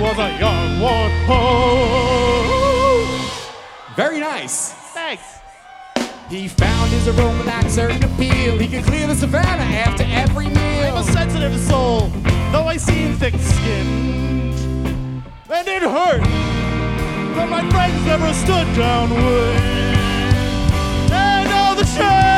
was a young one. Oh. Very nice. Thanks. He found his aroma like certain appeal. He could clear the savannah after every I'm meal. a sensitive soul, though I seem thick-skinned. And it hurt, but my friends never stood downwind. And all the shame